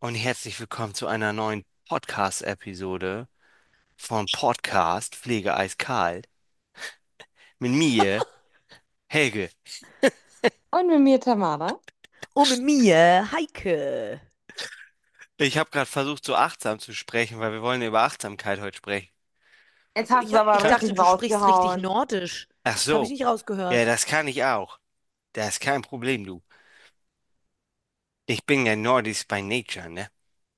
und herzlich willkommen zu einer neuen Podcast-Episode von Podcast Pflege eiskalt mit mir, Helge. Und mit mir Tamara. Und mit mir, Heike. Ich habe gerade versucht, so achtsam zu sprechen, weil wir wollen über Achtsamkeit heute sprechen. Jetzt So, hast du ich aber Ka- richtig dachte, du sprichst richtig rausgehauen. nordisch. Ach Das habe ich so, nicht ja, rausgehört. das kann ich auch. Das ist kein Problem, du. Ich bin ja Nordisch by Nature, ne?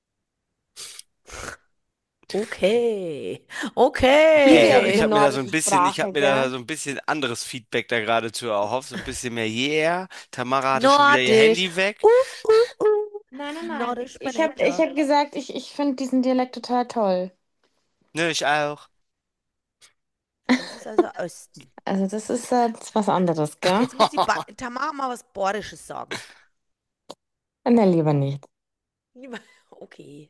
Okay. Ich liebe ja Ja, Okay. diese nordische ich habe Sprache, mir da gell? so ein bisschen anderes Feedback da gerade zu erhofft, so ein bisschen mehr Yeah. Tamara hatte schon wieder ihr Nordisch. Handy weg. Nein, nein, nein. Nordisch by Ich nature. hab gesagt, ich finde diesen Dialekt total toll. Ne, ich auch. Das ist also Osten. Also das ist jetzt was anderes, gell? Jetzt muss die Tamara mal was Bordisches sagen. Ne, lieber nicht. Okay.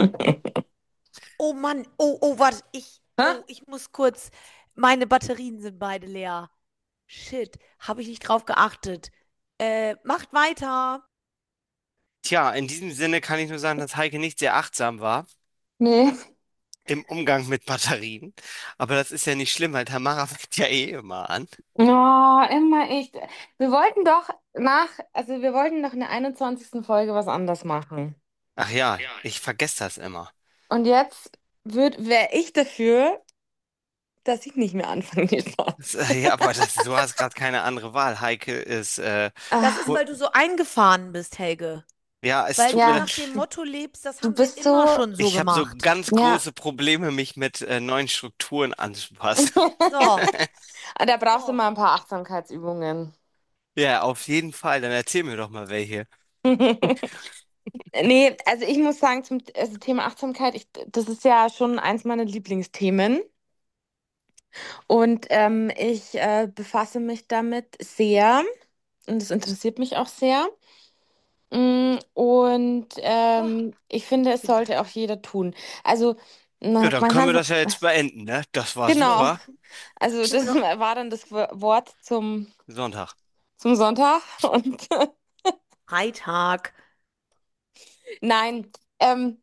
Oh Mann. Warte. Hä? Ich muss kurz. Meine Batterien sind beide leer. Shit. Habe ich nicht drauf geachtet. Macht weiter. Tja, in diesem Sinne kann ich nur sagen, dass Heike nicht sehr achtsam war Nee. im Umgang mit Batterien. Aber das ist ja nicht schlimm, weil Tamara fängt ja eh immer an. Oh, immer ich. Wir wollten doch in der 21. Folge was anderes machen. Ach ja, ich vergesse das immer. Und jetzt wäre ich dafür, dass ich nicht mehr anfange, die Spaß. Ja, aber du hast gerade keine andere Wahl. Heike ist, Das ist, Ah, gu- weil du so eingefahren bist, Helge. ja, es Weil tut du mir, ja, nach dem Motto lebst, das du haben wir bist immer so, schon so ich habe so gemacht. ganz ja. große Probleme, mich mit neuen Strukturen anzupassen. So, Da brauchst du so. mal ein paar Achtsamkeitsübungen. Ja, auf jeden Fall. Dann erzähl mir doch mal welche. Nee, also ich muss sagen, zum Thema Achtsamkeit, das ist ja schon eins meiner Lieblingsthemen. Und ich befasse mich damit sehr und es interessiert mich auch sehr. Und Oh, ich finde, es bin, sollte auch jeder tun. Also, Ja, na, dann man können kann wir so, das ja jetzt beenden, ne? Das war genau, so. super. also Können wir das doch. war dann das Wort Sonntag. zum Sonntag. Und Freitag. nein, ähm,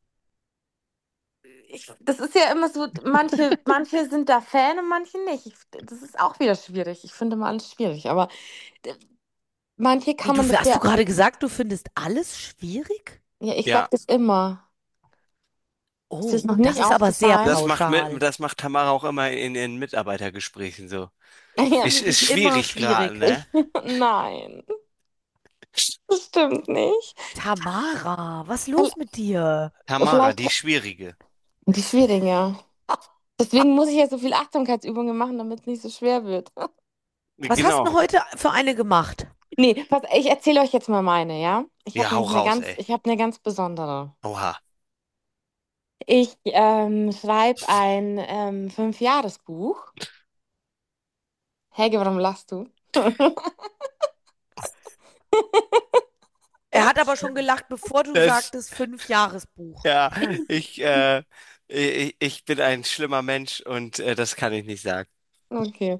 das ist ja immer so, manche sind da Fan und manche nicht. Das ist auch wieder schwierig. Ich finde mal alles schwierig, aber äh, manche Wie, kann man das hast du ja, gerade gesagt, du findest alles schwierig? ja, ich sag Ja, das immer. Ist dir das Oh, noch das nicht ist aber sehr aufgefallen? pauschal. das macht Tamara auch immer in ihren Mitarbeitergesprächen so. Ich Ja, finde Ist dich immer schwierig gerade, schwierig. ne? nein, das stimmt nicht. Tamara, was ist Weil- los mit dir? Tamara, Vielleicht die Schwierige. die schwieriger. Deswegen muss ich ja so viel Achtsamkeitsübungen machen, damit es nicht so schwer wird. Was hast du Genau. denn heute für eine gemacht? Nee, ich erzähle euch jetzt mal meine, ja? Ich Ja, habe hau nämlich raus, ey. eine ganz besondere. Oha. Ich schreibe ein Fünfjahresbuch. Helge, warum lachst du? Er hat aber schon gelacht, bevor du Das, sagtest, Fünfjahresbuch. ja, ich, ich bin ein schlimmer Mensch und das kann ich nicht sagen. Okay.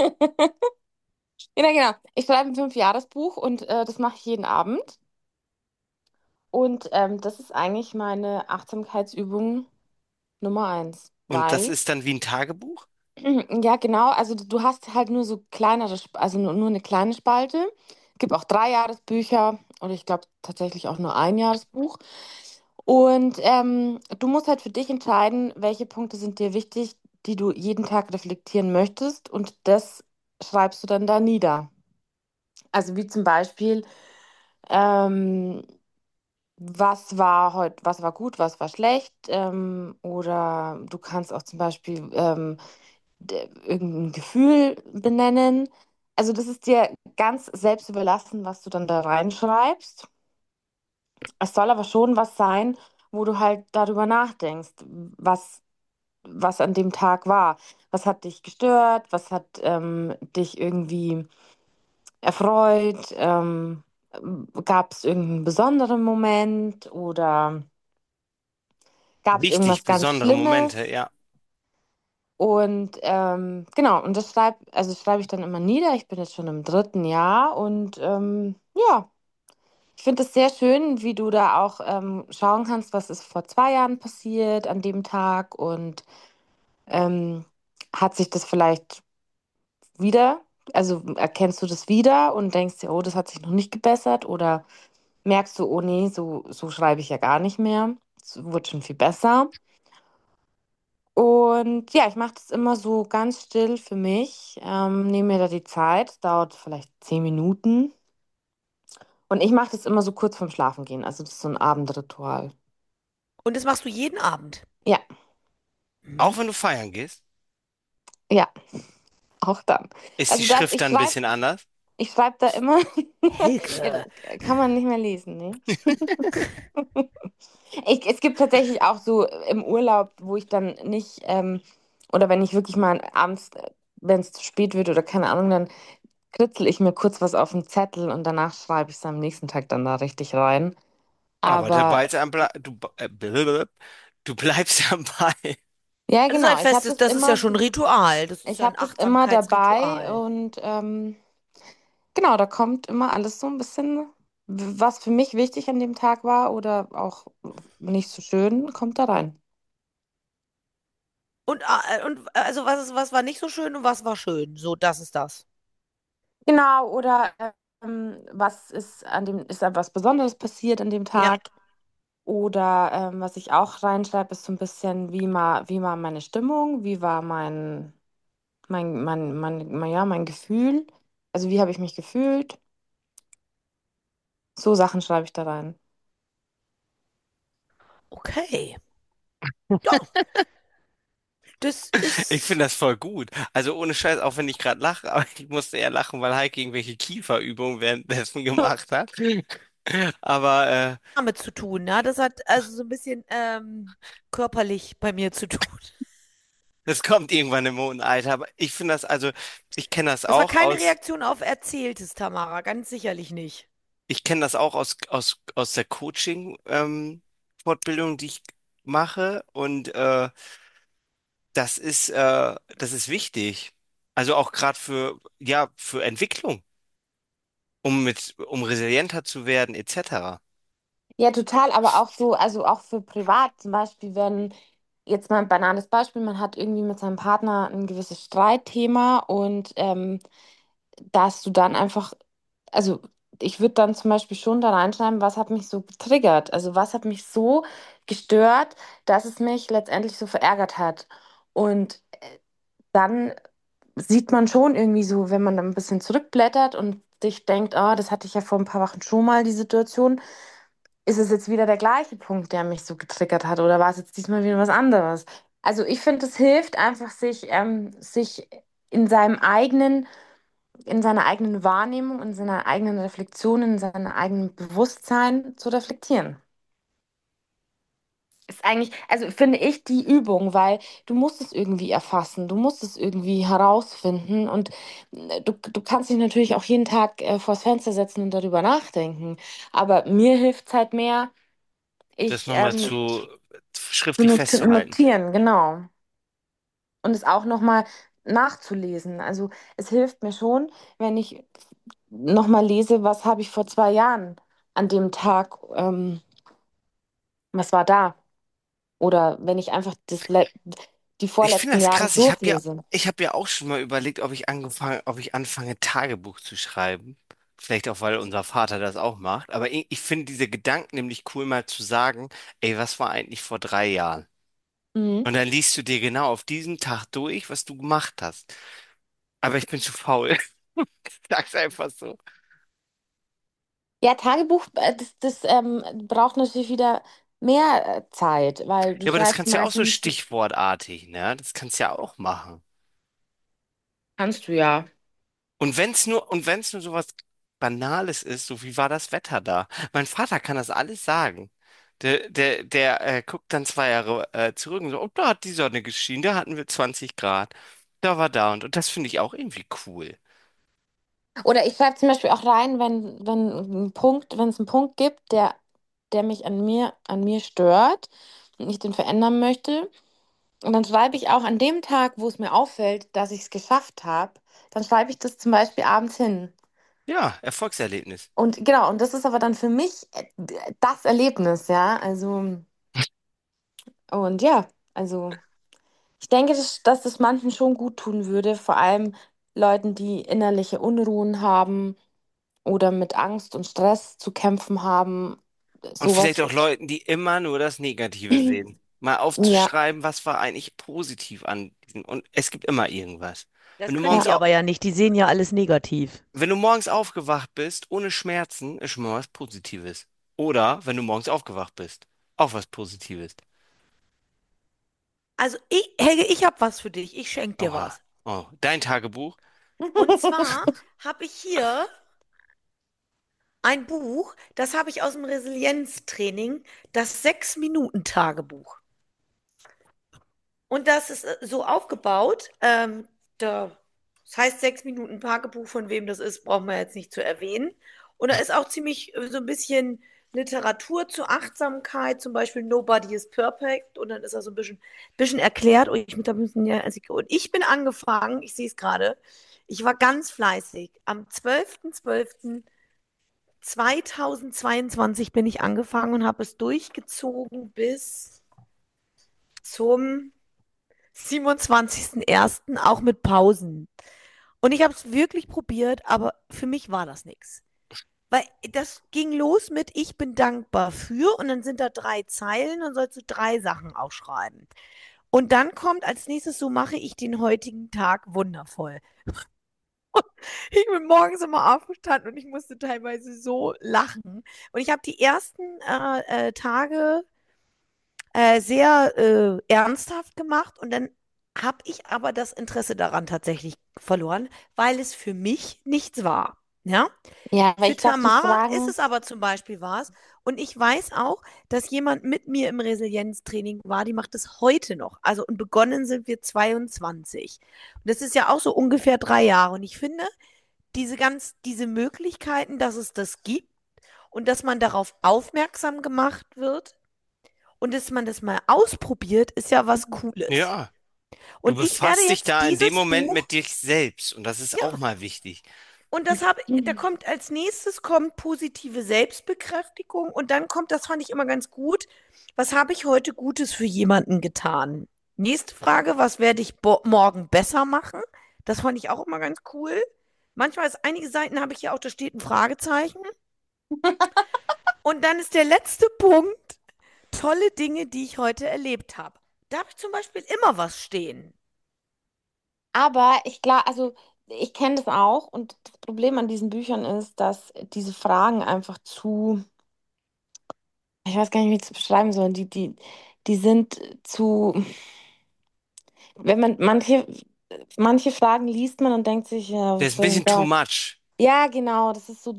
Ja, genau. Ich schreibe ein Fünfjahresbuch und das mache ich jeden Abend. Und das ist eigentlich meine Achtsamkeitsübung Nummer eins. Und das Weil, ist dann wie ein Tagebuch? ja, genau, also du hast halt nur so kleinere, also nur eine kleine Spalte. Es gibt auch Dreijahresbücher oder ich glaube tatsächlich auch nur ein Jahresbuch. Und du musst halt für dich entscheiden, welche Punkte sind dir wichtig, die du jeden Tag reflektieren möchtest. Und das schreibst du dann da nieder. Also wie zum Beispiel, ähm, was war gut, was war schlecht. Oder du kannst auch zum Beispiel irgendein Gefühl benennen. Also das ist dir ganz selbst überlassen, was du dann da reinschreibst. Es soll aber schon was sein, wo du halt darüber nachdenkst, was an dem Tag war. Was hat dich gestört? Was hat dich irgendwie erfreut? Gab es irgendeinen besonderen Moment oder gab es Wichtig, irgendwas ganz besondere Momente, Schlimmes? ja. Und genau, und schreibe ich dann immer nieder. Ich bin jetzt schon im dritten Jahr und ja, Ich finde es sehr schön, wie du da auch schauen kannst, was ist vor 2 Jahren passiert an dem Tag und ähm, hat sich das vielleicht wieder, also erkennst du das wieder und denkst dir, oh, das hat sich noch nicht gebessert oder merkst du, oh nee, so schreibe ich ja gar nicht mehr. Es wird schon viel besser. Und ja, ich mache das immer so ganz still für mich, nehme mir da die Zeit, dauert vielleicht 10 Minuten. Und ich mache das immer so kurz vorm Schlafengehen. Also das ist so ein Abendritual. Und das machst du jeden Abend. Ja, Mhm. Auch wenn du feiern gehst, ja, auch dann. ist die Also das, Schrift dann ein bisschen anders. ich schreibe da immer, ja, Helge. kann man nicht mehr lesen, ne? Es gibt tatsächlich auch so im Urlaub, wo ich dann nicht, oder wenn ich wirklich mal abends, wenn es zu spät wird oder keine Ahnung, dann kritzel ich mir kurz was auf den Zettel und danach schreibe ich es am nächsten Tag dann da richtig rein. Aber du, Aber du bleibst am Ball. ja, Das ist genau, ein festes, das ist ja schon Ritual. Das ist ich ja habe ein das immer dabei Achtsamkeitsritual. und genau, da kommt immer alles so ein bisschen, was für mich wichtig an dem Tag war oder auch nicht so schön, kommt da rein. Und also was war nicht so schön und was war schön? So, das ist das. Genau, oder was ist ist da was Besonderes passiert an dem Ja, Tag? Oder was ich auch reinschreibe, ist so ein bisschen, wie war meine Stimmung, wie war ja, mein Gefühl, also wie habe ich mich gefühlt? So Sachen schreibe ich da rein. okay. Ja, das Ich ist. finde das voll gut. Also ohne Scheiß, auch wenn ich gerade lache, aber ich musste eher lachen, weil Heike irgendwelche Kieferübungen währenddessen gemacht hat. Aber Damit zu tun, ne? Das hat also so ein bisschen körperlich bei mir zu tun. das kommt irgendwann im hohen Alter. Aber ich finde das, also ich kenne das Das war auch keine aus, Reaktion auf Erzähltes, Tamara, ganz sicherlich nicht. ich kenne das auch aus der Coaching, Fortbildung, die ich mache. Und das ist wichtig. Also auch gerade für, ja, für Entwicklung, um resilienter zu werden, etc. Ja, total, aber auch so, also auch für privat, zum Beispiel, wenn jetzt mal ein banales Beispiel, man hat irgendwie mit seinem Partner ein gewisses Streitthema und dass du dann einfach, also ich würde dann zum Beispiel schon da reinschreiben, was hat mich so getriggert, also was hat mich so gestört, dass es mich letztendlich so verärgert hat. Und dann sieht man schon irgendwie so, wenn man dann ein bisschen zurückblättert und sich denkt, ah, das hatte ich ja vor ein paar Wochen schon mal, die Situation, ist es jetzt wieder der gleiche Punkt, der mich so getriggert hat oder war es jetzt diesmal wieder was anderes? Also ich finde, es hilft einfach, sich in seinem eigenen, in seiner eigenen Wahrnehmung, in seiner eigenen Reflexion, in seinem eigenen Bewusstsein zu reflektieren. Ist eigentlich, also finde ich die Übung, weil du musst es irgendwie erfassen, du musst es irgendwie herausfinden und du kannst dich natürlich auch jeden Tag vors Fenster setzen und darüber nachdenken. Aber mir hilft es halt mehr, Das ich nochmal zu schriftlich zu festzuhalten. notieren, genau. Und es auch nochmal nachzulesen. Also es hilft mir schon, wenn ich nochmal lese, was habe ich vor 2 Jahren an dem Tag, was war da? Oder wenn ich einfach die Ich finde vorletzten das Jahre krass. durchlese. Ich habe ja auch schon mal überlegt, ob ich anfange, Tagebuch zu schreiben. Vielleicht auch, weil unser Vater das auch macht. Aber ich finde diese Gedanken nämlich cool, mal zu sagen, ey, was war eigentlich vor 3 Jahren? Mhm. Und dann liest du dir genau auf diesen Tag durch, was du gemacht hast. Aber ich bin zu faul. Sag's einfach so. Ja, Tagebuch, das braucht natürlich wieder mehr Zeit, weil du Ja, aber das schreibst kannst du ja auch so meistens, stichwortartig, ne? Das kannst du ja auch machen. kannst du ja. Und wenn's nur sowas Banales ist, so wie war das Wetter da? Mein Vater kann das alles sagen. Der guckt dann 2 Jahre zurück und so, oh, da hat die Sonne geschienen, da hatten wir 20 Grad. Da war da und das finde ich auch irgendwie cool. Oder ich schreibe zum Beispiel auch rein, wenn es einen Punkt gibt, der mich an mir stört und ich den verändern möchte. Und dann schreibe ich auch an dem Tag, wo es mir auffällt, dass ich es geschafft habe, dann schreibe ich das zum Beispiel abends hin. Ja, Erfolgserlebnis. Und genau, und das ist aber dann für mich das Erlebnis, ja. Also, und ja, also ich denke, dass das manchen schon gut tun würde, vor allem Leuten, die innerliche Unruhen haben oder mit Angst und Stress zu kämpfen haben. Und vielleicht Sowas. auch Leuten, die immer nur das Negative sehen. Mal Ja, aufzuschreiben, was war eigentlich positiv an diesem. Und es gibt immer irgendwas. Wenn Das du können morgens, die ja, aber ja nicht. Die sehen ja alles negativ. wenn du morgens aufgewacht bist, ohne Schmerzen, ist schon mal was Positives. Oder wenn du morgens aufgewacht bist, auch was Positives. Also Helge, ich habe was für dich. Ich schenke dir Oha. was. Oh, dein Tagebuch? Und zwar habe ich hier ein Buch, das habe ich aus dem Resilienztraining, das 6-Minuten-Tagebuch. Und das ist so aufgebaut. Das heißt 6-Minuten-Tagebuch, von wem das ist, brauchen wir jetzt nicht zu erwähnen. Und da ist auch ziemlich so ein bisschen Literatur zur Achtsamkeit, zum Beispiel Nobody is Perfect. Und dann ist da so ein bisschen erklärt. Und ich bin angefangen, ich sehe es gerade, ich war ganz fleißig. Am 12.12.2022 bin ich angefangen und habe es durchgezogen bis zum 27.01. auch mit Pausen. Und ich habe es wirklich probiert, aber für mich war das nichts. Weil das ging los mit Ich bin dankbar für und dann sind da 3 Zeilen und sollst du 3 Sachen aufschreiben. Und dann kommt als nächstes, so mache ich den heutigen Tag wundervoll. Ich bin morgens immer aufgestanden und ich musste teilweise so lachen. Und ich habe die ersten Tage sehr ernsthaft gemacht und dann habe ich aber das Interesse daran tatsächlich verloren, weil es für mich nichts war. Ja? ja, weil Für ich glaube, die Tamara ist Fragen. es aber zum Beispiel was. Und ich weiß auch, dass jemand mit mir im Resilienztraining war, die macht es heute noch. Also und begonnen sind wir 22. Und das ist ja auch so ungefähr 3 Jahre. Und ich finde, diese Möglichkeiten, dass es das gibt und dass man darauf aufmerksam gemacht wird, und dass man das mal ausprobiert, ist ja was Cooles. Ja. Du Und ich werde befasst dich jetzt da in dem dieses Moment Buch, mit dir selbst. Und das ist ja, auch mal wichtig. und da kommt als nächstes kommt positive Selbstbekräftigung und dann kommt, das fand ich immer ganz gut, was habe ich heute Gutes für jemanden getan? Nächste Frage, was werde ich morgen besser machen? Das fand ich auch immer ganz cool. Manchmal ist einige Seiten habe ich ja auch, da steht ein Fragezeichen. Und dann ist der letzte Punkt, tolle Dinge, die ich heute erlebt habe. Da habe ich zum Beispiel immer was stehen. Aber ich glaube, also ich kenne das auch und das Problem an diesen Büchern ist, dass diese Fragen einfach zu, ich weiß gar nicht, wie ich es beschreiben soll, die sind zu, wenn man manche Fragen liest man und denkt sich, ja, Das was ist ein soll denn bisschen too da? much. Ja, genau, das ist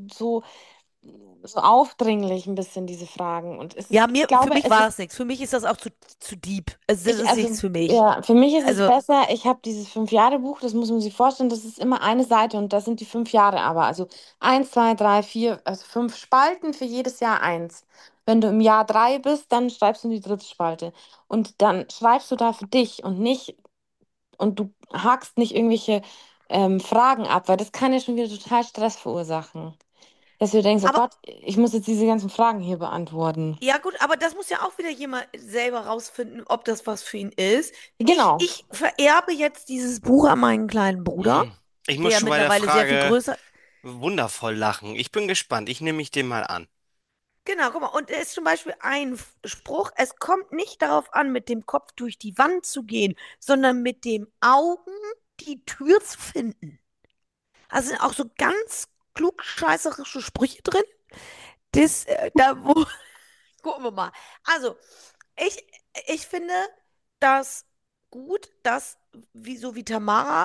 so aufdringlich ein bisschen, diese Fragen. Und es ist, Ja, ich für glaube, mich es war ist das nichts. Für mich ist das auch zu deep. Also, das Ich, ist nichts also, für mich. ja, für mich ist es Also, besser, ich habe dieses 5-Jahre-Buch, das muss man sich vorstellen, das ist immer eine Seite und das sind die 5 Jahre aber. Also 1, 2, 3, 4, also 5 Spalten für jedes Jahr eins. Wenn du im Jahr 3 bist, dann schreibst du in die dritte Spalte. Und dann schreibst du da für dich und nicht, und du hakst nicht irgendwelche Fragen ab, weil das kann ja schon wieder total Stress verursachen. Dass du denkst, oh aber Gott, ich muss jetzt diese ganzen Fragen hier beantworten. ja gut, aber das muss ja auch wieder jemand selber rausfinden, ob das was für ihn ist. Genau. Ich vererbe jetzt dieses Buch an meinen kleinen Bruder, Ich muss der schon bei der mittlerweile sehr viel Frage größer. wundervoll lachen. Ich bin gespannt. Ich nehme mich den mal an. Genau, guck mal, und es ist zum Beispiel ein Spruch, es kommt nicht darauf an, mit dem Kopf durch die Wand zu gehen, sondern mit dem Augen die Tür zu finden. Also sind auch so ganz klugscheißerische Sprüche drin. Da wo, gucken wir mal. Also, ich, ich finde das gut, dass, so wie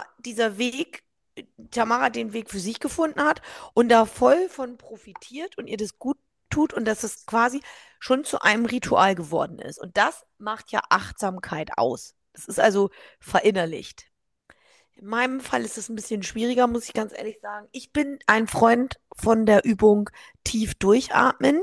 Tamara den Weg für sich gefunden hat und da voll von profitiert und ihr das gut tut und dass es quasi schon zu einem Ritual geworden ist. Und das macht ja Achtsamkeit aus. Das ist also verinnerlicht. In meinem Fall ist es ein bisschen schwieriger, muss ich ganz ehrlich sagen. Ich bin ein Freund von der Übung tief durchatmen.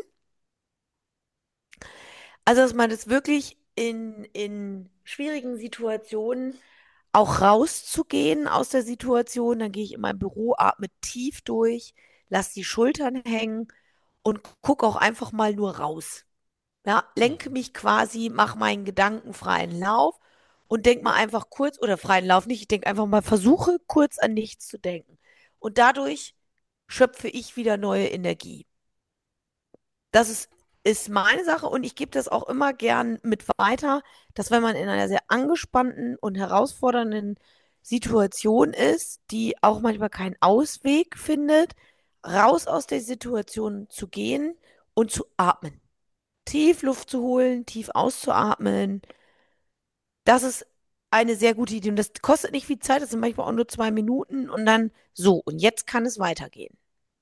Also, dass man das wirklich in schwierigen Situationen auch rauszugehen aus der Situation. Dann gehe ich in mein Büro, atme tief durch, lass die Schultern hängen und guck auch einfach mal nur raus. Ja, lenke Mhm. mich quasi, mach meinen gedankenfreien Lauf und denk mal einfach kurz, oder freien Lauf nicht, ich denk einfach mal, versuche kurz an nichts zu denken. Und dadurch schöpfe ich wieder neue Energie. Das ist meine Sache und ich gebe das auch immer gern mit weiter, dass wenn man in einer sehr angespannten und herausfordernden Situation ist, die auch manchmal keinen Ausweg findet, raus aus der Situation zu gehen und zu atmen. Tief Luft zu holen, tief auszuatmen. Das ist eine sehr gute Idee und das kostet nicht viel Zeit, das sind manchmal auch nur 2 Minuten und dann so und jetzt kann es weitergehen.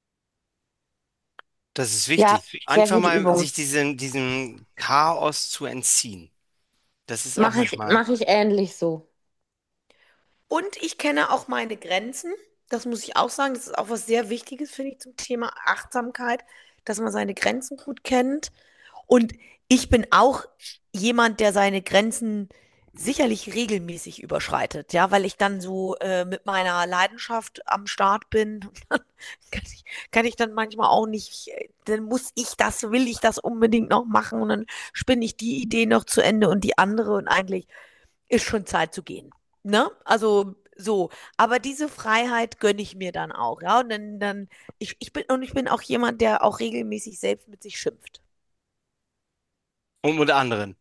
Das ist Ja, wichtig. sehr Einfach gute mal Übung. sich diesem Chaos zu entziehen. Das ist auch Mache ich, manchmal. mache ich ähnlich so. Und ich kenne auch meine Grenzen. Das muss ich auch sagen. Das ist auch was sehr Wichtiges, finde ich, zum Thema Achtsamkeit, dass man seine Grenzen gut kennt. Und ich bin auch jemand, der seine Grenzen sicherlich regelmäßig überschreitet, ja, weil ich dann so mit meiner Leidenschaft am Start bin. Kann ich dann manchmal auch nicht, dann muss ich das, will ich das unbedingt noch machen und dann spinne ich die Idee noch zu Ende und die andere und eigentlich ist schon Zeit zu gehen. Ne? Also so. Aber diese Freiheit gönne ich mir dann auch, ja. Und ich bin auch jemand, der auch regelmäßig selbst mit sich schimpft. Und mit anderen.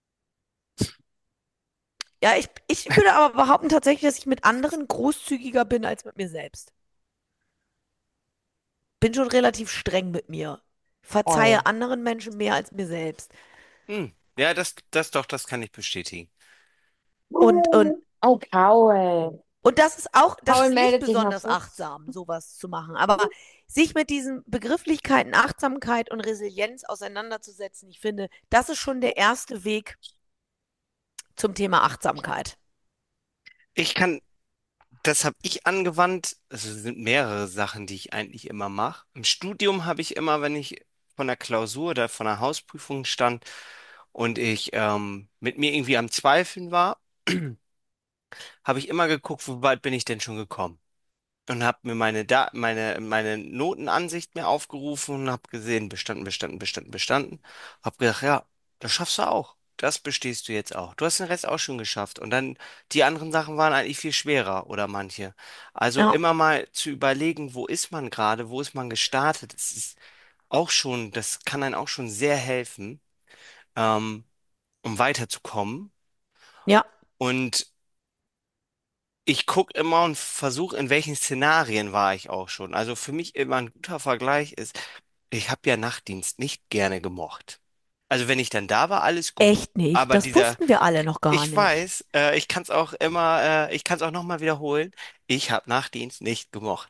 Ja, ich würde aber behaupten tatsächlich, dass ich mit anderen großzügiger bin als mit mir selbst. Bin schon relativ streng mit mir. Verzeihe Toll. anderen Menschen mehr als mir selbst. Hm. Ja, das doch, das kann ich bestätigen. Und Oh, Paul. das Paul ist nicht meldet sich noch besonders so. achtsam, sowas zu machen. Aber sich mit diesen Begrifflichkeiten Achtsamkeit und Resilienz auseinanderzusetzen, ich finde, das ist schon der erste Weg zum Thema Achtsamkeit. Ich kann, das habe ich angewandt. Also es sind mehrere Sachen, die ich eigentlich immer mache. Im Studium habe ich immer, wenn ich von der Klausur oder von der Hausprüfung stand und ich mit mir irgendwie am Zweifeln war, habe ich immer geguckt, wo weit bin ich denn schon gekommen? Und habe mir meine Notenansicht mir aufgerufen und habe gesehen, bestanden, bestanden, bestanden, bestanden. Habe gedacht, ja, das schaffst du auch. Das bestehst du jetzt auch. Du hast den Rest auch schon geschafft. Und dann die anderen Sachen waren eigentlich viel schwerer oder manche. Also Ja, immer mal zu überlegen, wo ist man gerade, wo ist man gestartet. Das ist auch schon, das kann einem auch schon sehr helfen, ähm, um weiterzukommen. ja, Und ich gucke immer und versuche, in welchen Szenarien war ich auch schon. Also für mich immer ein guter Vergleich ist, ich habe ja Nachtdienst nicht gerne gemocht. Also wenn ich dann da war, alles gut. echt nicht. Aber Das wussten wir alle noch gar ich nicht. weiß, ich kann es auch immer, ich kann es auch nochmal wiederholen. Ich habe Nachtdienst nicht gemocht.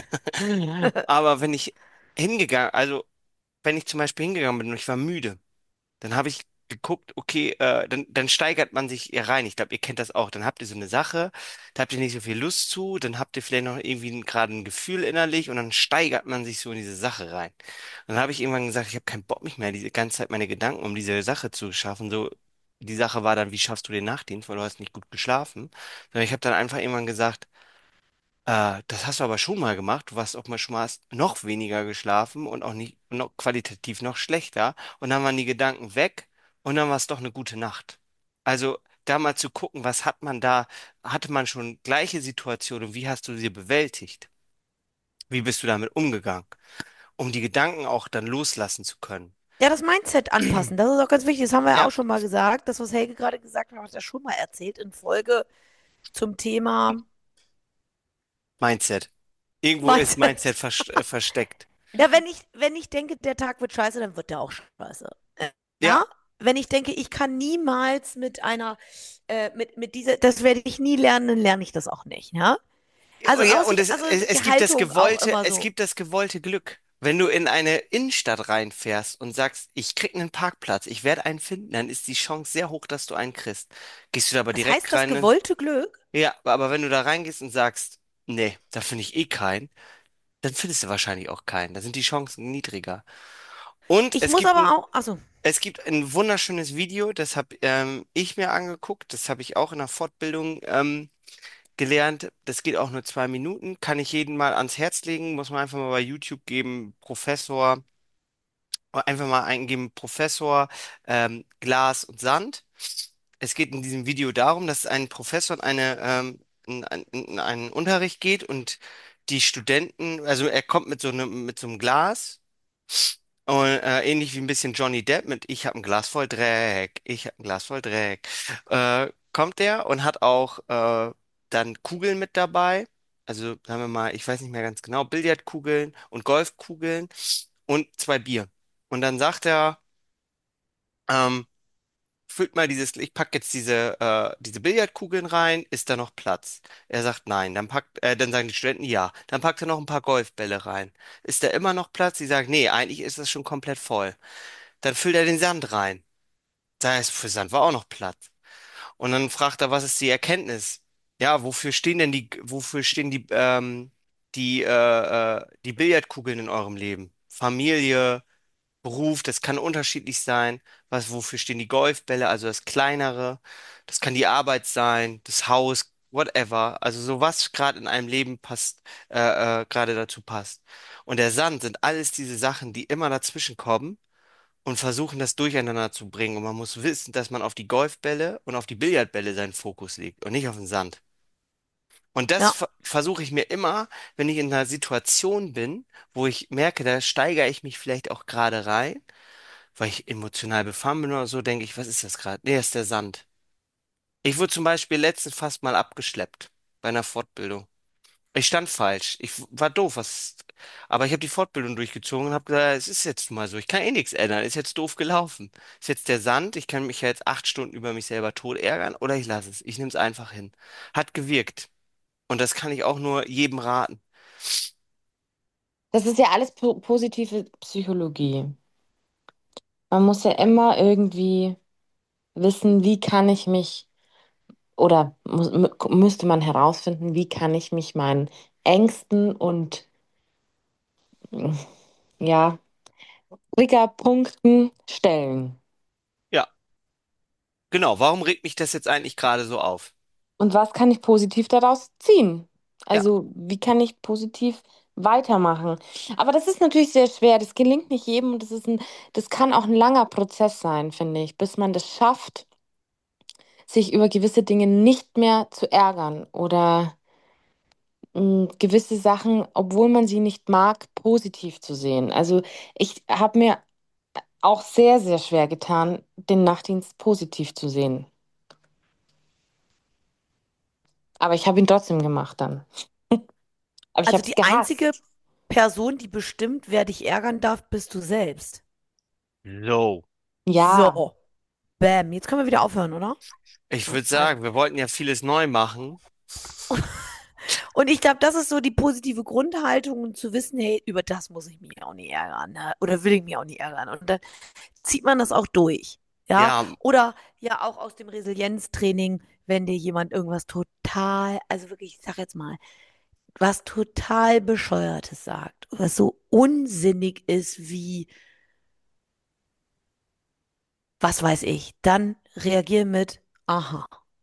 Aber also wenn ich zum Beispiel hingegangen bin und ich war müde, dann habe ich geguckt, okay, dann steigert man sich hier rein. Ich glaube, ihr kennt das auch. Dann habt ihr so eine Sache, da habt ihr nicht so viel Lust zu, dann habt ihr vielleicht noch irgendwie gerade ein Gefühl innerlich und dann steigert man sich so in diese Sache rein. Und dann habe ich irgendwann gesagt, ich habe keinen Bock mich mehr, diese ganze Zeit meine Gedanken um diese Sache zu schaffen. So, die Sache war dann, wie schaffst du den Nachtdienst, weil du hast nicht gut geschlafen. Sondern ich habe dann einfach irgendwann gesagt, das hast du aber schon mal gemacht. Du warst auch mal schon mal hast noch weniger geschlafen und auch nicht noch qualitativ noch schlechter. Und dann waren die Gedanken weg und dann war es doch eine gute Nacht. Also da mal zu gucken, was hat man da, hatte man schon gleiche Situationen, wie hast du sie bewältigt? Wie bist du damit umgegangen? Um die Gedanken auch dann loslassen zu können. Ja, das Mindset anpassen, das ist auch ganz wichtig. Das haben wir ja Ja, auch schon mal gesagt. Das, was Helge gerade gesagt hat, hat er schon mal erzählt in Folge zum Thema Mindset. Irgendwo ist Mindset. Mindset versteckt. Ja, wenn ich denke, der Tag wird scheiße, dann wird der auch scheiße. Ja, Ja? Wenn ich denke, ich kann niemals mit dieser, das werde ich nie lernen, dann lerne ich das auch nicht, ja? oh Also ja, auch und sich, also es die gibt das Haltung auch gewollte, immer es so. gibt das gewollte Glück. Wenn du in eine Innenstadt reinfährst und sagst, ich krieg einen Parkplatz, ich werde einen finden, dann ist die Chance sehr hoch, dass du einen kriegst. Gehst du da aber Was direkt heißt das rein, ne? gewollte Glück? Ja, aber wenn du da reingehst und sagst, nee, da finde ich eh keinen, dann findest du wahrscheinlich auch keinen. Da sind die Chancen niedriger. Und Ich muss aber auch, also, es gibt ein wunderschönes Video, das habe ich mir angeguckt, das habe ich auch in der Fortbildung gelernt, das geht auch nur 2 Minuten, kann ich jeden mal ans Herz legen, muss man einfach mal bei YouTube geben, Professor, einfach mal eingeben, Professor, Glas und Sand. Es geht in diesem Video darum, dass ein Professor in einen Unterricht geht und die Studenten, also er kommt mit so einem Glas und ähnlich wie ein bisschen Johnny Depp mit Ich habe ein Glas voll Dreck, ich habe ein Glas voll Dreck, kommt der und hat auch dann Kugeln mit dabei. Also sagen wir mal, ich weiß nicht mehr ganz genau, Billardkugeln und Golfkugeln und 2 Bier. Und dann sagt er, ähm, füllt mal ich pack jetzt diese Billardkugeln rein, ist da noch Platz? Er sagt nein. Dann sagen die Studenten ja. Dann packt er noch ein paar Golfbälle rein. Ist da immer noch Platz? Sie sagen, nee, eigentlich ist das schon komplett voll. Dann füllt er den Sand rein. Da ist für Sand war auch noch Platz. Und dann fragt er, was ist die Erkenntnis? Ja, wofür stehen die Billardkugeln in eurem Leben? Familie, Beruf, das kann unterschiedlich sein. Wofür stehen die Golfbälle, also das kleinere? Das kann die Arbeit sein, das Haus, whatever. Also so was gerade in einem Leben passt, gerade dazu passt. Und der Sand sind alles diese Sachen, die immer dazwischen kommen und versuchen, das durcheinander zu bringen. Und man muss wissen, dass man auf die Golfbälle und auf die Billardbälle seinen Fokus legt und nicht auf den Sand. Und das Ja. versuche ich mir immer, wenn ich in einer Situation bin, wo ich merke, da steigere ich mich vielleicht auch gerade rein, weil ich emotional befangen bin oder so, denke ich, was ist das gerade? Nee, das ist der Sand. Ich wurde zum Beispiel letztens fast mal abgeschleppt bei einer Fortbildung. Ich stand falsch. Ich war doof, aber ich habe die Fortbildung durchgezogen und habe gesagt, es ist jetzt mal so. Ich kann eh nichts ändern. Ist jetzt doof gelaufen. Ist jetzt der Sand. Ich kann mich ja jetzt 8 Stunden über mich selber tot ärgern oder ich lasse es. Ich nehme es einfach hin. Hat gewirkt. Und das kann ich auch nur jedem raten. Das ist ja alles positive Psychologie. Man muss ja immer irgendwie wissen, wie kann ich mich, oder müsste man herausfinden, wie kann ich mich meinen Ängsten und ja, Triggerpunkten stellen. Ja, genau. Warum regt mich das jetzt eigentlich gerade so auf? Und was kann ich positiv daraus ziehen? Ja. Also, wie kann ich positiv weitermachen? Aber das ist natürlich sehr schwer. Das gelingt nicht jedem und das kann auch ein langer Prozess sein, finde ich, bis man das schafft, sich über gewisse Dinge nicht mehr zu ärgern oder gewisse Sachen, obwohl man sie nicht mag, positiv zu sehen. Also, ich habe mir auch sehr, sehr schwer getan, den Nachtdienst positiv zu sehen. Aber ich habe ihn trotzdem gemacht dann. Aber ich Also habe es die einzige gehasst. Person, die bestimmt, wer dich ärgern darf, bist du selbst. So. Ja. So, bam. Jetzt können wir wieder aufhören, oder? Ich würde Weil sagen, wir wollten ja vieles neu machen. Und ich glaube, das ist so die positive Grundhaltung und zu wissen, hey, über das muss ich mich auch nicht ärgern, ne? Oder will ich mich auch nicht ärgern. Und dann zieht man das auch durch. Ja, Ja, oder ja auch aus dem Resilienztraining, wenn dir jemand irgendwas total, also wirklich, ich sag jetzt mal, was total Bescheuertes sagt, was so unsinnig ist wie, was weiß ich, dann reagier mit, aha.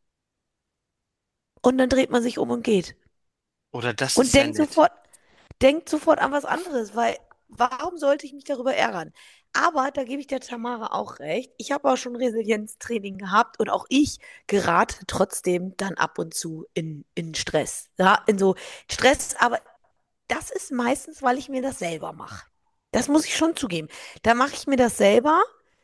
Und dann dreht man sich um und geht. oder das Und ist ja nett. denkt sofort an was anderes, weil warum sollte ich mich darüber ärgern? Aber da gebe ich der Tamara auch recht. Ich habe auch schon Resilienztraining gehabt und auch ich gerate trotzdem dann ab und zu in Stress. Ja, in so Stress, aber das ist meistens, weil ich mir das selber mache. Das muss ich schon zugeben. Da mache ich mir das selber,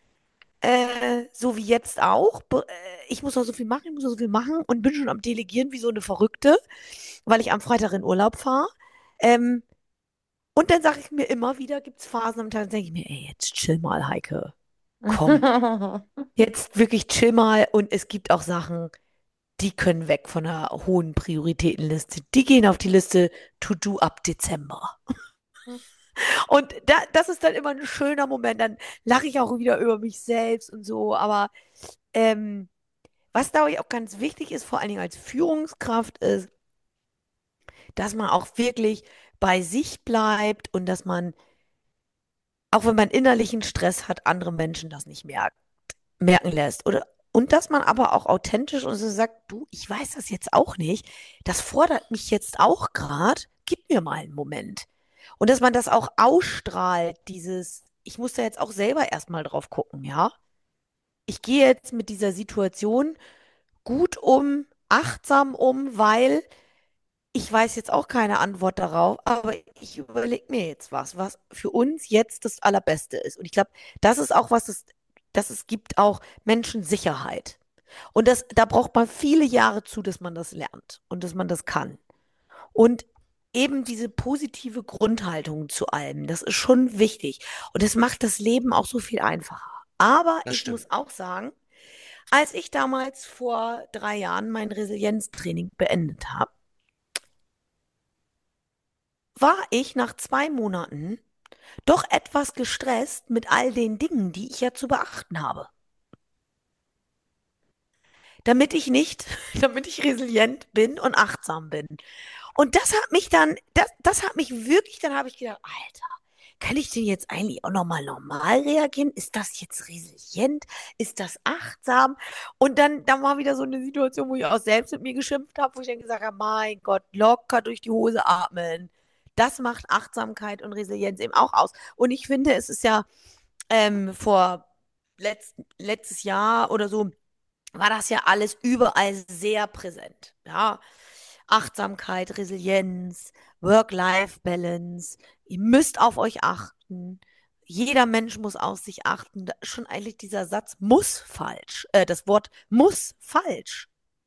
so wie jetzt auch. Ich muss noch so viel machen, ich muss noch so viel machen und bin schon am Delegieren wie so eine Verrückte, weil ich am Freitag in Urlaub fahre. Ähm, und dann sage ich mir immer wieder, gibt es Phasen am Tag, da denke ich mir, ey, jetzt chill mal, Heike. Komm, jetzt wirklich chill mal. Und es gibt auch Sachen, die können weg von einer hohen Prioritätenliste. Die gehen auf die Liste To-Do ab Dezember. Und das ist dann immer ein schöner Moment. Dann lache ich auch wieder über mich selbst und so. Aber ähm, was, glaube ich, auch ganz wichtig ist, vor allen Dingen als Führungskraft, ist, dass man auch wirklich bei sich bleibt und dass man, auch wenn man innerlichen Stress hat, andere Menschen das nicht merken lässt. Oder und dass man aber auch authentisch und so sagt, du, ich weiß das jetzt auch nicht, das fordert mich jetzt auch gerade, gib mir mal einen Moment. Und dass man das auch ausstrahlt, dieses, ich muss da jetzt auch selber erstmal drauf gucken, ja. Ich gehe jetzt mit dieser Situation gut um, achtsam um, weil ich weiß jetzt auch keine Antwort darauf, aber ich überlege mir jetzt was, was für uns jetzt das Allerbeste ist. Und ich glaube, das ist auch was, dass es gibt auch Menschen Sicherheit. Und das, da braucht man viele Jahre zu, dass man das lernt und dass man das kann. Und eben diese positive Grundhaltung zu allem, das ist schon wichtig. Und das macht das Leben auch so viel einfacher. Aber Das ich stimmt. muss auch sagen, als ich damals vor 3 Jahren mein Resilienztraining beendet habe, war ich nach 2 Monaten doch etwas gestresst mit all den Dingen, die ich ja zu beachten habe. Damit ich nicht, damit ich resilient bin und achtsam bin. Und das hat mich dann, das hat mich wirklich, dann habe ich gedacht, Alter, kann ich denn jetzt eigentlich auch nochmal normal reagieren? Ist das jetzt resilient? Ist das achtsam? Und dann war wieder so eine Situation, wo ich auch selbst mit mir geschimpft habe, wo ich dann gesagt habe, mein Gott, locker durch die Hose atmen. Das macht Achtsamkeit und Resilienz eben auch aus. Und ich finde, es ist ja vor letztes Jahr oder so, war das ja alles überall sehr präsent. Ja, Achtsamkeit, Resilienz, Work-Life-Balance. Ihr müsst auf euch achten. Jeder Mensch muss auf sich achten. Da ist schon eigentlich dieser Satz muss falsch. Das Wort muss falsch.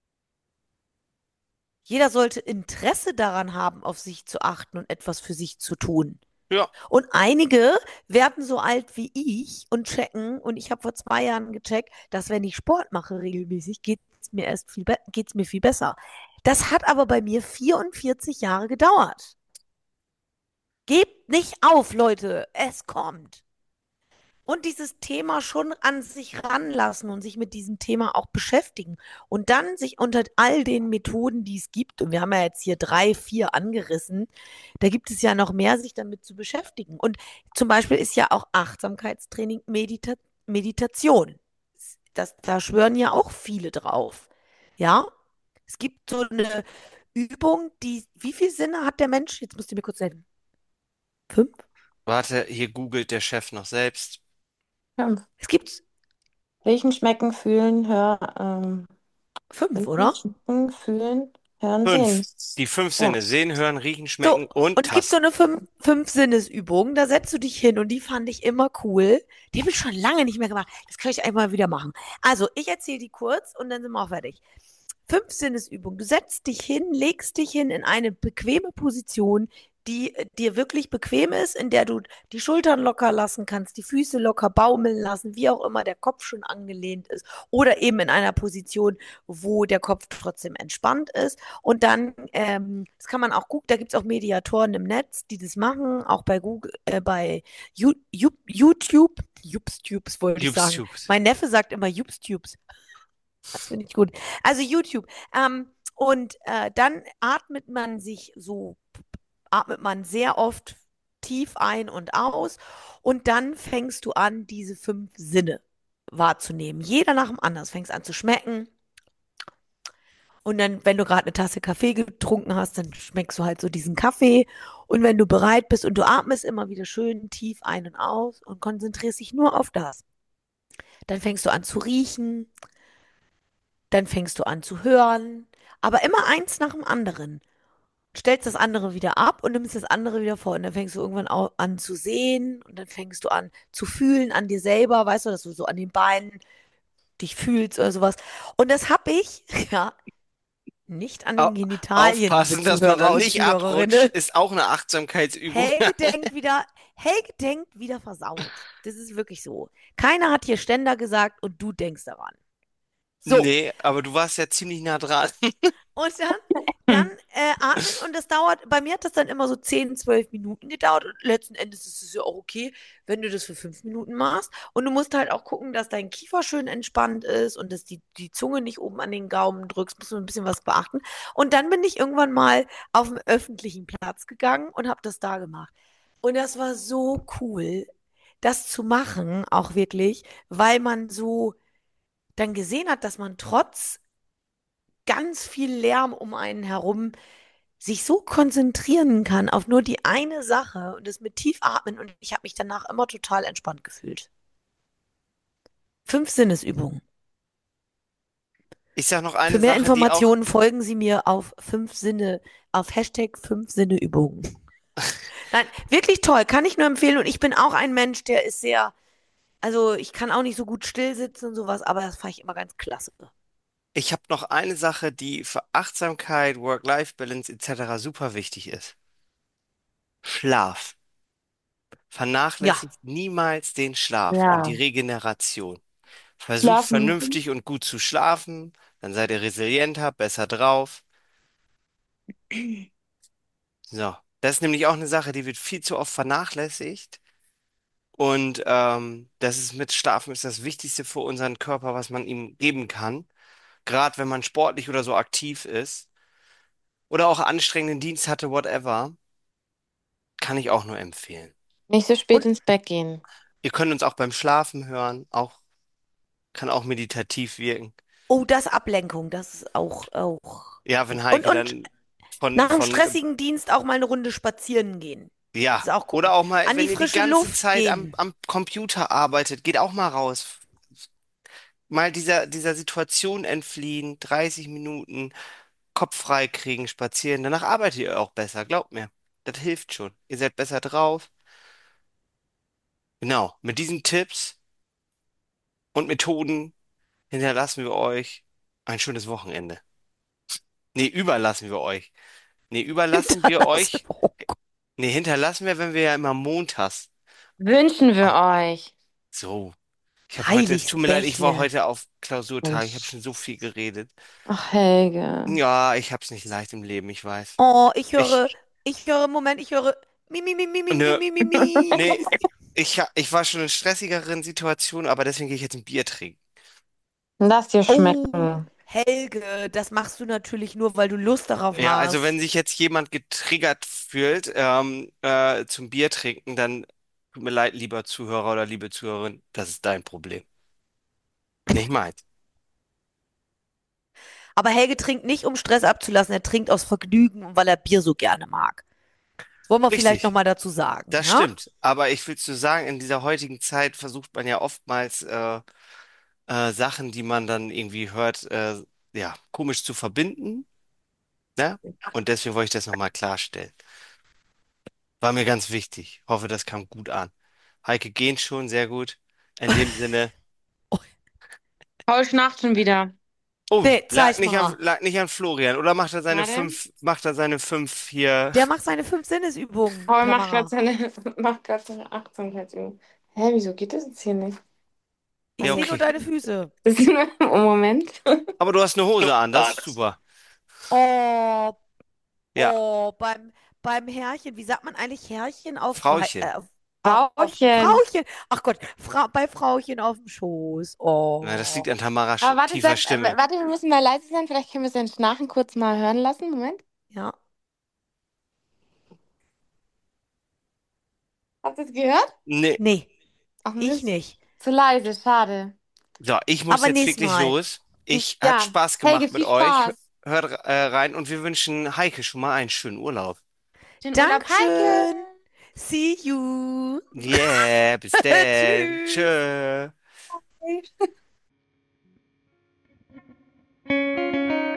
Jeder sollte Interesse daran haben, auf sich zu achten und etwas für sich zu tun. Ja, Und einige werden so alt wie ich und checken, und ich habe vor 2 Jahren gecheckt, dass wenn ich Sport mache regelmäßig, geht's mir viel besser. Das hat aber bei mir 44 Jahre gedauert. Gebt nicht auf, Leute, es kommt. Und dieses Thema schon an sich ranlassen und sich mit diesem Thema auch beschäftigen. Und dann sich unter all den Methoden, die es gibt, und wir haben ja jetzt hier 3, 4 angerissen, da gibt es ja noch mehr, sich damit zu beschäftigen. Und zum Beispiel ist ja auch Achtsamkeitstraining Meditation. Da schwören ja auch viele drauf. Ja? Es gibt so eine Übung, die, wie viele Sinne hat der Mensch? Jetzt musst du mir kurz sagen. 5? warte, hier googelt der Chef noch selbst. 5. Es gibt Riechen, schmecken, fühlen, fünf, riechen, oder? schmecken, fühlen, hören, Fünf. sehen. Die fünf Ja. Sinne: Sehen, hören, riechen, So, schmecken und und es gibt so tasten. eine Fünf-Sinnesübung, da setzt du dich hin und die fand ich immer cool. Die habe ich schon lange nicht mehr gemacht. Das kann ich einmal wieder machen. Also, ich erzähle die kurz und dann sind wir auch fertig. Fünf-Sinnesübung. Du setzt dich hin, legst dich hin in eine bequeme Position, die dir wirklich bequem ist, in der du die Schultern locker lassen kannst, die Füße locker baumeln lassen, wie auch immer der Kopf schon angelehnt ist. Oder eben in einer Position, wo der Kopf trotzdem entspannt ist. Und dann, das kann man auch gucken, da gibt es auch Mediatoren im Netz, die das machen, auch bei Google, bei YouTube, YouTubes wollte ich Jups, sagen. jups. Mein Neffe sagt immer YouTubes. Das finde ich gut. Also YouTube. Und dann atmet man sehr oft tief ein und aus. Und dann fängst du an, diese 5 Sinne wahrzunehmen. Jeder nach dem anderen. Fängst an zu schmecken. Und dann, wenn du gerade eine Tasse Kaffee getrunken hast, dann schmeckst du halt so diesen Kaffee. Und wenn du bereit bist und du atmest immer wieder schön tief ein und aus und konzentrierst dich nur auf das, dann fängst du an zu riechen, dann fängst du an zu hören, aber immer eins nach dem anderen. Stellst das andere wieder ab und nimmst das andere wieder vor. Und dann fängst du irgendwann auch an zu sehen und dann fängst du an zu fühlen an dir selber, weißt du, dass du so an den Beinen dich fühlst oder sowas. Und das habe ich, ja, nicht an Au den Genitalien, liebe Aufpassen, dass man Zuhörer dann und nicht abrutscht, Zuhörerinnen. ist auch eine Achtsamkeitsübung. Helge denkt wieder versaut. Das ist wirklich so. Keiner hat hier Ständer gesagt und du denkst daran. So, Nee, aber du warst ja ziemlich nah dran. und dann atmen und das dauert, bei mir hat das dann immer so 10, 12 Minuten gedauert und letzten Endes ist es ja auch okay, wenn du das für 5 Minuten machst und du musst halt auch gucken, dass dein Kiefer schön entspannt ist und dass die Zunge nicht oben an den Gaumen drückst, musst du ein bisschen was beachten und dann bin ich irgendwann mal auf einen öffentlichen Platz gegangen und habe das da gemacht und das war so cool, das zu machen, auch wirklich, weil man so dann gesehen hat, dass man trotz ganz viel Lärm um einen herum sich so konzentrieren kann auf nur die eine Sache und das mit tief atmen und ich habe mich danach immer total entspannt gefühlt. 5 Sinnesübungen. Ich sag noch Für eine mehr Sache, die auch, Informationen folgen Sie mir auf 5 Sinne, auf Hashtag 5 Sinne Übungen. Nein, wirklich toll, kann ich nur empfehlen. Und ich bin auch ein Mensch, der ist sehr, also ich kann auch nicht so gut still sitzen und sowas, aber das fand ich immer ganz klasse. ich habe noch eine Sache, die für Achtsamkeit, Work-Life-Balance etc. super wichtig ist. Schlaf. Ja, Vernachlässigt niemals den Schlaf und die Ja, Regeneration. Versucht schlafen. vernünftig und gut zu schlafen, dann seid ihr resilienter, besser drauf. So, das ist nämlich auch eine Sache, die wird viel zu oft vernachlässigt. Und das ist mit Schlafen ist das Wichtigste für unseren Körper, was man ihm geben kann. Gerade wenn man sportlich oder so aktiv ist oder auch anstrengenden Dienst hatte, whatever, kann ich auch nur empfehlen. Nicht so spät und ins Bett gehen. Ihr könnt uns auch beim Schlafen hören, auch kann auch meditativ wirken. oh, das Ablenkung, das ist auch. Ja, wenn Und, Heike und dann von nach einem von stressigen Dienst auch mal eine Runde spazieren gehen. ja, Ist auch oder gut. auch mal, An wenn die ihr die frische ganze Luft Zeit am, gehen. am Computer arbeitet, geht auch mal raus. Mal dieser Situation entfliehen, 30 Minuten, Kopf frei kriegen, spazieren. Danach arbeitet ihr auch besser, glaubt mir. Das hilft schon. Ihr seid besser drauf. Genau, mit diesen Tipps und Methoden hinterlassen wir euch ein schönes Wochenende. Nee, überlassen wir euch. Nee, überlassen wir Hinterlassen. euch. Oh, Nee, hinterlassen wir, wenn wir ja immer montags. Wünschen wir Ah, euch. so. Ich habe heute, es Heilig tut mir leid, ich war Bächle. heute auf Klausurtag. Ich habe Mensch. schon so viel geredet. Ach, Helge. Ja, ich hab's nicht leicht im Leben, ich weiß. Oh, Ich, Moment, ich höre Mi, mi, mi, mi, mi, mi, nö, mi, mi, mi. nee, ich war schon in stressigeren Situationen, aber deswegen gehe ich jetzt ein Bier trinken. Lass dir Oh, schmecken. Helge, das machst du natürlich nur, weil du Lust darauf Ja, also wenn hast. sich jetzt jemand getriggert fühlt, zum Bier trinken, dann tut mir leid, lieber Zuhörer oder liebe Zuhörerin, das ist dein Problem. Nicht meins. Aber Helge trinkt nicht, um Stress abzulassen. Er trinkt aus Vergnügen und weil er Bier so gerne mag. Das wollen wir vielleicht Richtig, nochmal dazu sagen, das ja? stimmt. Aber ich will zu sagen, in dieser heutigen Zeit versucht man ja oftmals Sachen, die man dann irgendwie hört, ja, komisch zu verbinden. Ne? Und deswegen wollte ich das nochmal klarstellen. War mir ganz wichtig. Hoffe, das kam gut an. Heike gehen schon, sehr gut. In dem Sinne, Oh, Paul schnarcht schon wieder. oh, nee, zeig mal. lag nicht an Florian. Oder Warte. macht er seine fünf hier? Der macht seine 5 Sinnesübungen, Paul macht gerade Clara. seine, macht gerade seine Achtsamkeitsübung. Hä, wieso geht das jetzt hier nicht? Ich Ja, Also, sehe nur okay. deine Füße. das ist nur im Moment. Aber du hast eine Hose an, das ist super. Oh, Ja, oh, beim Herrchen. Wie sagt man eigentlich Herrchen Frauchen. auf Frauchen. Frauchen? Ach Gott, bei Frauchen auf dem Schoß. Na, das Oh. liegt an Tamaras Aber warte, tiefer Stimme. warte, wir müssen mal leise sein. Vielleicht können wir sein Schnarchen kurz mal hören lassen. Moment. Ja. Habt ihr es gehört? Nee. Nee, Ach ich Mist. nicht. Zu leise, schade. So, ich muss Aber jetzt nächstes wirklich Mal. los. Ich hat Ja. Spaß Helge, gemacht mit viel euch. Spaß. Hört rein und wir wünschen Heike schon mal einen schönen Urlaub. Schönen Urlaub, Heike. Dankeschön. See you. Yeah, bis dann. Tschüss. Tschö.